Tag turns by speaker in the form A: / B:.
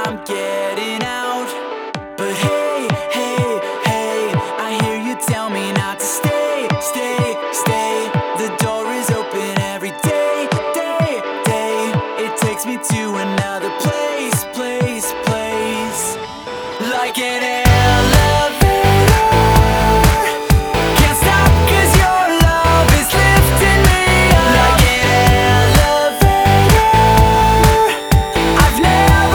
A: I'm getting out. But hey, hey, hey, I hear you tell me not to stay, stay, stay.